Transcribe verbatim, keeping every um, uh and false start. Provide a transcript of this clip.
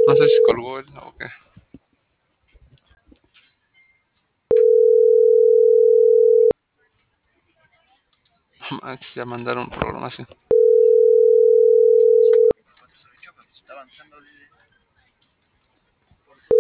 No sé si colgó él o qué. Max, ya mandaron programación. Está avanzando, dice.